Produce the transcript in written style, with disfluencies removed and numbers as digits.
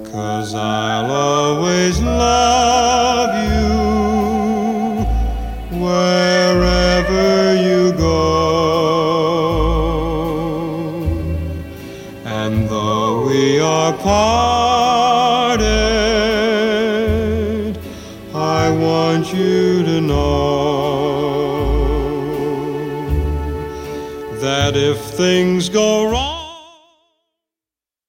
'cause I'll always love you wherever you go. And though we are parted, I want you to know that if things go wrong,